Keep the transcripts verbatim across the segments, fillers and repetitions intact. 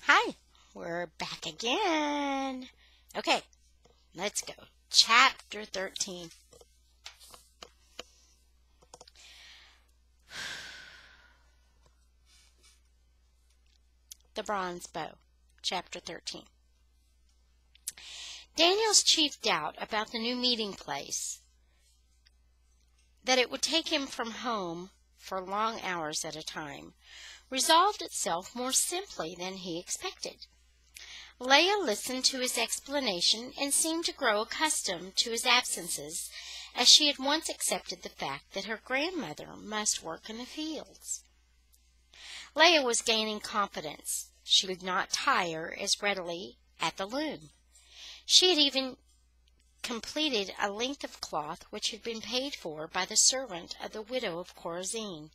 Hi, we're back again. Okay, let's go. Chapter thirteen. The Bronze Bow. Chapter thirteen. Daniel's chief doubt about the new meeting place, that it would take him from home for long hours at a time, resolved itself more simply than he expected. Leah listened to his explanation and seemed to grow accustomed to his absences, as she had once accepted the fact that her grandmother must work in the fields. Leah was gaining confidence. She did not tire as readily at the loom. She had even completed a length of cloth which had been paid for by the servant of the widow of Chorazin.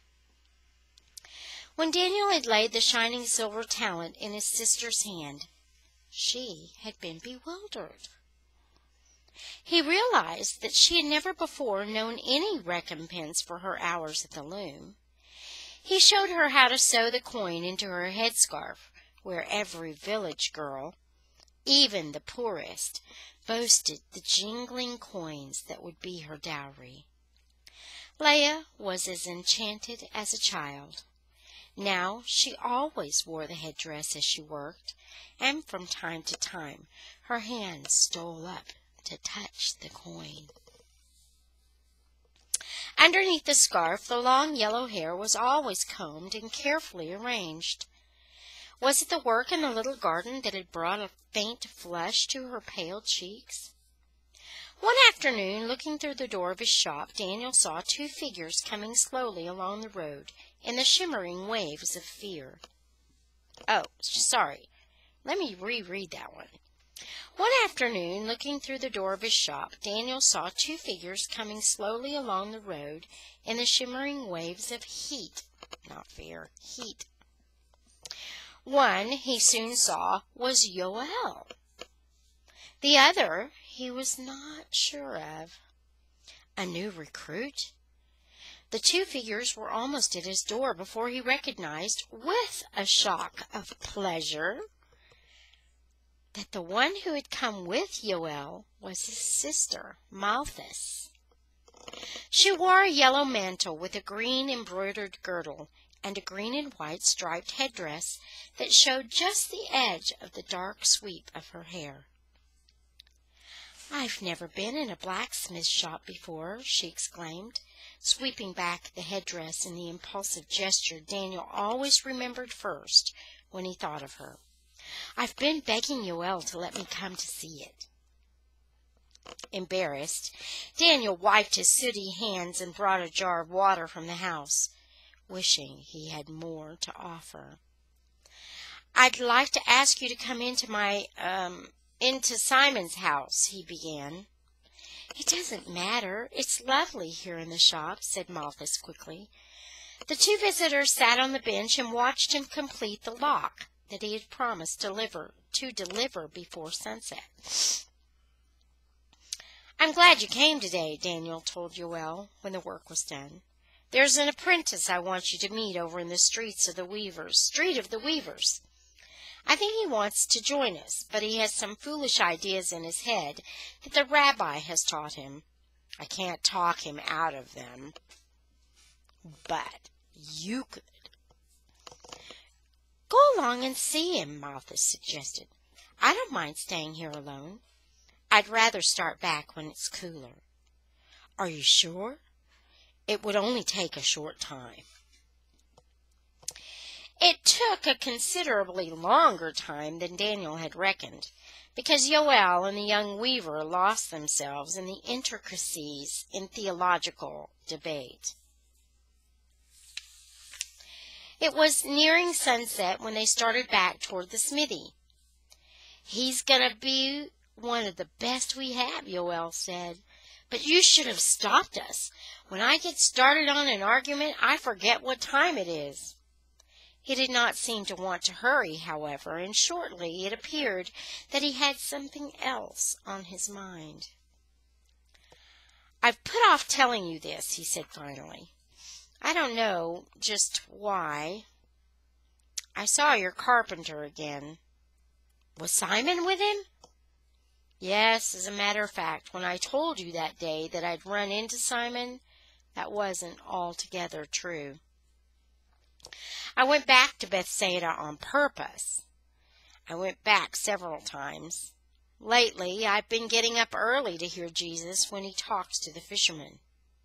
When Daniel had laid the shining silver talent in his sister's hand, she had been bewildered. He realized that she had never before known any recompense for her hours at the loom. He showed her how to sew the coin into her headscarf, where every village girl, even the poorest, boasted the jingling coins that would be her dowry. Leah was as enchanted as a child. Now she always wore the headdress as she worked, and from time to time her hand stole up to touch the coin. Underneath the scarf the long yellow hair was always combed and carefully arranged. Was it the work in the little garden that had brought a faint flush to her pale cheeks? One afternoon, looking through the door of his shop, Daniel saw two figures coming slowly along the road in the shimmering waves of fear. Oh, sorry. Let me reread that one. One afternoon, looking through the door of his shop, Daniel saw two figures coming slowly along the road in the shimmering waves of heat, not fear, heat. One, he soon saw, was Yoel. The other he was not sure of. A new recruit? The two figures were almost at his door before he recognized, with a shock of pleasure, that the one who had come with Yoel was his sister, Malthus. She wore a yellow mantle with a green embroidered girdle and a green and white striped headdress that showed just the edge of the dark sweep of her hair. "I've never been in a blacksmith shop before," she exclaimed, sweeping back the headdress in the impulsive gesture Daniel always remembered first when he thought of her. "I've been begging Yoel to let me come to see it." Embarrassed, Daniel wiped his sooty hands and brought a jar of water from the house, wishing he had more to offer. "I'd like to ask you to come into my, um, into Simon's house," he began. "It doesn't matter. It's lovely here in the shop," said Malthus quickly. The two visitors sat on the bench and watched him complete the lock that he had promised to deliver, to deliver before sunset. "I'm glad you came today," Daniel told Yoel when the work was done. "There's an apprentice I want you to meet over in the streets of the Weavers, Street of the Weavers. I think he wants to join us, but he has some foolish ideas in his head that the rabbi has taught him. I can't talk him out of them, but you could." "Go along and see him," Malthus suggested. "I don't mind staying here alone. I'd rather start back when it's cooler." "Are you sure? It would only take a short time." It took a considerably longer time than Daniel had reckoned, because Yoel and the young weaver lost themselves in the intricacies in theological debate. It was nearing sunset when they started back toward the smithy. "He's going to be one of the best we have," Yoel said. "But you should have stopped us. When I get started on an argument, I forget what time it is." He did not seem to want to hurry, however, and shortly it appeared that he had something else on his mind. "I've put off telling you this," he said finally. "I don't know just why. I saw your carpenter again." "Was Simon with him?" "Yes, as a matter of fact, when I told you that day that I'd run into Simon, that wasn't altogether true. I went back to Bethsaida on purpose. I went back several times. Lately, I've been getting up early to hear Jesus when he talks to the fishermen."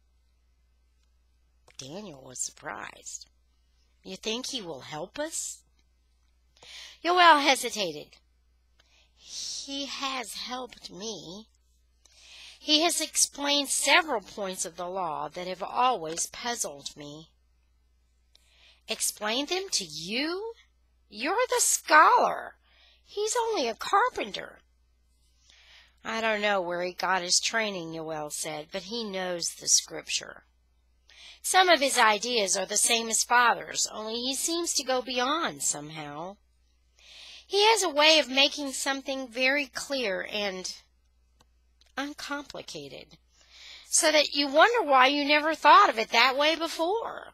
Daniel was surprised. "You think he will help us?" Yoel hesitated. "He has helped me. He has explained several points of the law that have always puzzled me." "Explained them to you? You're the scholar. He's only a carpenter." "I don't know where he got his training," Yoel said, "but he knows the Scripture. Some of his ideas are the same as Father's, only he seems to go beyond somehow. He has a way of making something very clear and uncomplicated, so that you wonder why you never thought of it that way before."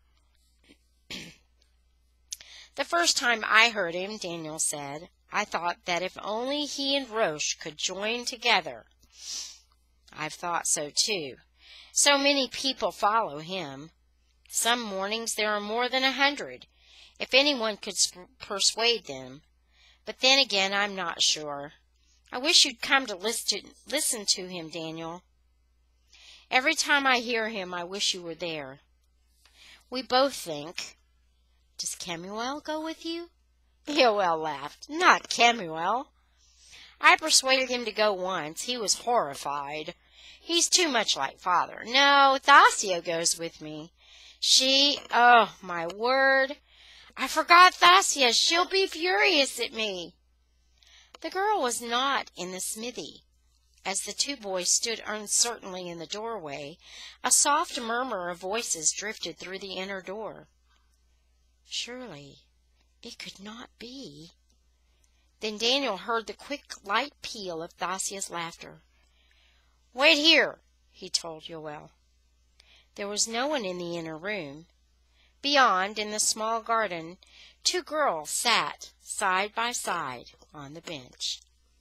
"The first time I heard him," Daniel said, "I thought that if only he and Roche could join together." "I've thought so too. So many people follow him. Some mornings there are more than a hundred, if anyone could persuade them. But then again, I'm not sure. I wish you'd come to listen, listen to him, Daniel. Every time I hear him, I wish you were there. We both think." "Does Kemuel go with you?" Yoel laughed. "Not Kemuel. I persuaded him to go once. He was horrified. He's too much like Father. No, Thasia goes with me. She, oh, my word, I forgot Thasia. She'll be furious at me." The girl was not in the smithy. As the two boys stood uncertainly in the doorway, a soft murmur of voices drifted through the inner door. Surely it could not be. Then Daniel heard the quick, light peal of Thasia's laughter. "Wait here," he told Yoel. There was no one in the inner room. Beyond, in the small garden, two girls sat side by side on the bench.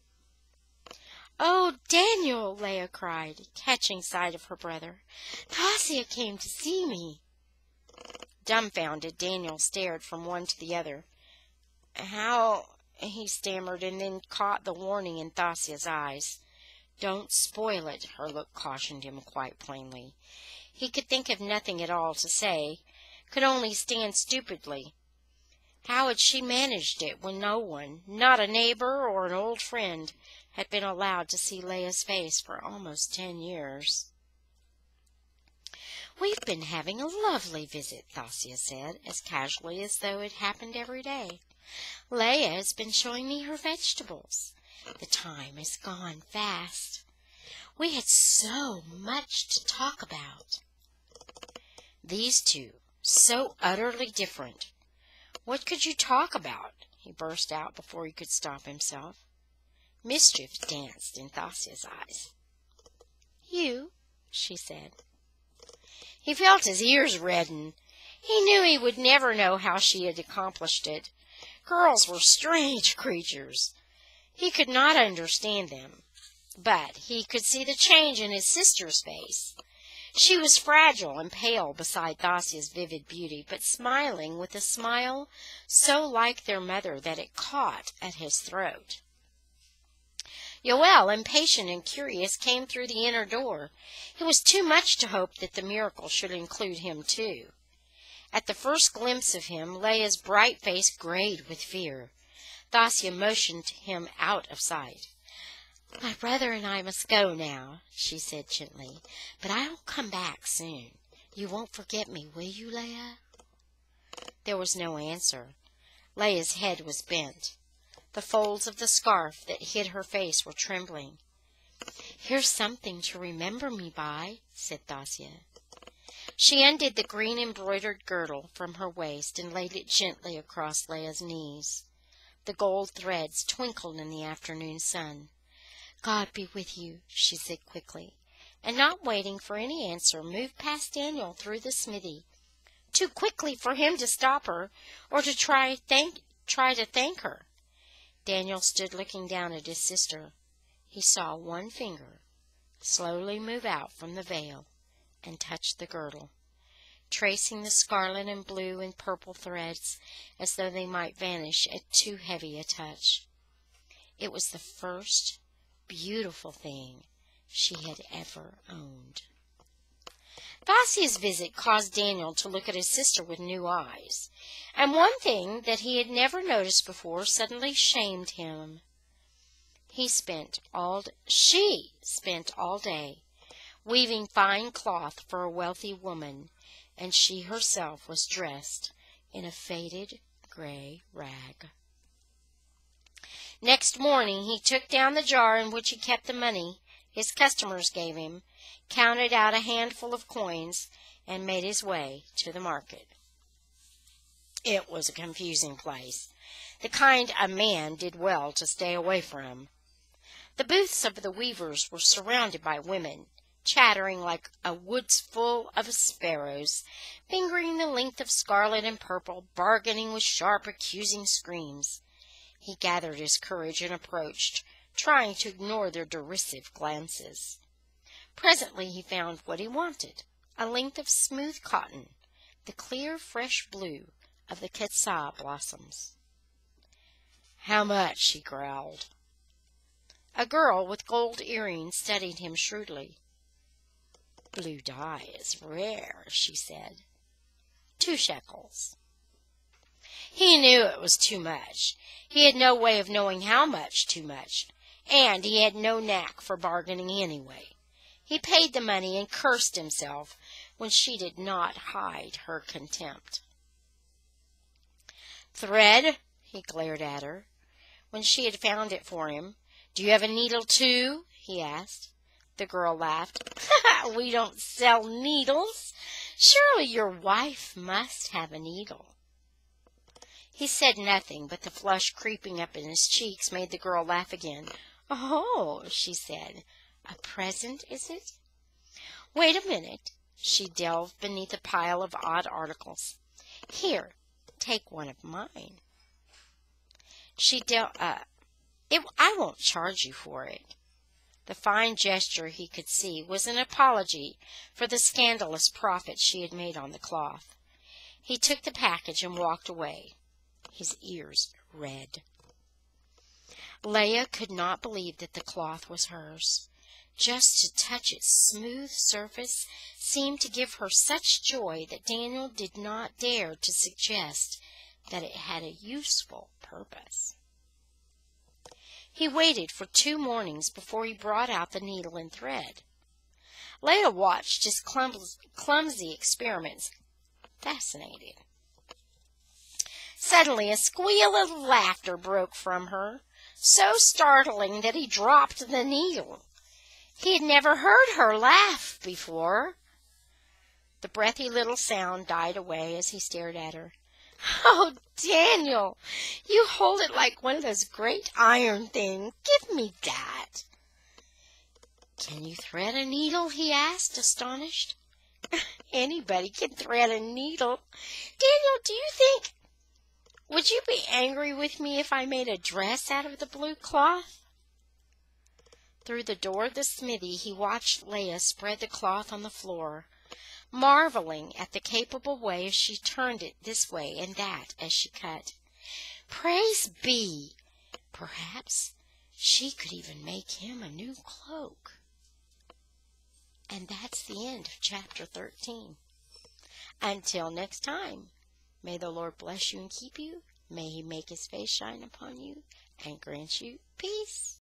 "Oh, Daniel!" Leah cried, catching sight of her brother. "Thasia came to see me." Dumbfounded, Daniel stared from one to the other. "How?" he stammered, and then caught the warning in Thasia's eyes. "Don't spoil it," her look cautioned him quite plainly. He could think of nothing at all to say, could only stand stupidly. How had she managed it when no one, not a neighbor or an old friend, had been allowed to see Leah's face for almost ten years? "We've been having a lovely visit," Thasia said, as casually as though it happened every day. "Leah has been showing me her vegetables. The time has gone fast. We had so much to talk about." These two, so utterly different. What could you talk about? He burst out before he could stop himself. Mischief danced in Thasia's eyes. "You," she said. He felt his ears redden. He knew he would never know how she had accomplished it. Girls were strange creatures. He could not understand them. But he could see the change in his sister's face. She was fragile and pale beside Thasia's vivid beauty, but smiling with a smile so like their mother that it caught at his throat. Yoel, impatient and curious, came through the inner door. It was too much to hope that the miracle should include him too. At the first glimpse of him, Leah's bright face grayed with fear. Thasia motioned him out of sight. "My brother and I must go now," she said gently, "but I'll come back soon. You won't forget me, will you, Leah?" There was no answer. Leah's head was bent. The folds of the scarf that hid her face were trembling. "Here's something to remember me by," said Thasia. She undid the green embroidered girdle from her waist and laid it gently across Leah's knees. The gold threads twinkled in the afternoon sun. "God be with you," she said quickly, and not waiting for any answer, moved past Daniel through the smithy, too quickly for him to stop her or to try thank try to thank her. Daniel stood looking down at his sister. He saw one finger slowly move out from the veil and touch the girdle, tracing the scarlet and blue and purple threads as though they might vanish at too heavy a touch. It was the first beautiful thing she had ever owned. Vasia's visit caused Daniel to look at his sister with new eyes, and one thing that he had never noticed before suddenly shamed him. He spent all she spent all day weaving fine cloth for a wealthy woman, and she herself was dressed in a faded gray rag. Next morning he took down the jar in which he kept the money his customers gave him, counted out a handful of coins, and made his way to the market. It was a confusing place, the kind a man did well to stay away from. The booths of the weavers were surrounded by women, chattering like a woods full of sparrows, fingering the length of scarlet and purple, bargaining with sharp, accusing screams. He gathered his courage and approached, trying to ignore their derisive glances. Presently he found what he wanted, a length of smooth cotton, the clear, fresh blue of the quetzal blossoms. "How much?" he growled. A girl with gold earrings studied him shrewdly. "Blue dye is rare," she said. "Two shekels." He knew it was too much. He had no way of knowing how much too much, and he had no knack for bargaining anyway. He paid the money and cursed himself when she did not hide her contempt. "Thread?" he glared at her, when she had found it for him. "Do you have a needle, too?" he asked. The girl laughed. "We don't sell needles. Surely your wife must have a needle." He said nothing, but the flush creeping up in his cheeks made the girl laugh again. "Oh," she said, "a present, is it? Wait a minute." She delved beneath a pile of odd articles. "Here, take one of mine." She dealt uh, it, I won't charge you for it. The fine gesture, he could see, was an apology for the scandalous profit she had made on the cloth. He took the package and walked away, his ears red. Leah could not believe that the cloth was hers. Just to touch its smooth surface seemed to give her such joy that Daniel did not dare to suggest that it had a useful purpose. He waited for two mornings before he brought out the needle and thread. Leah watched his clumsy, clumsy experiments, fascinated. Suddenly a squeal of laughter broke from her, so startling that he dropped the needle. He had never heard her laugh before. The breathy little sound died away as he stared at her. "Oh, Daniel, you hold it like one of those great iron things. Give me that." "Can you thread a needle?" he asked, astonished. "Anybody can thread a needle. Daniel, do you think... Would you be angry with me if I made a dress out of the blue cloth?" Through the door of the smithy he watched Leah spread the cloth on the floor, marveling at the capable way she turned it this way and that as she cut. Praise be! Perhaps she could even make him a new cloak. And that's the end of chapter thirteen. Until next time, may the Lord bless you and keep you. May he make his face shine upon you and grant you peace.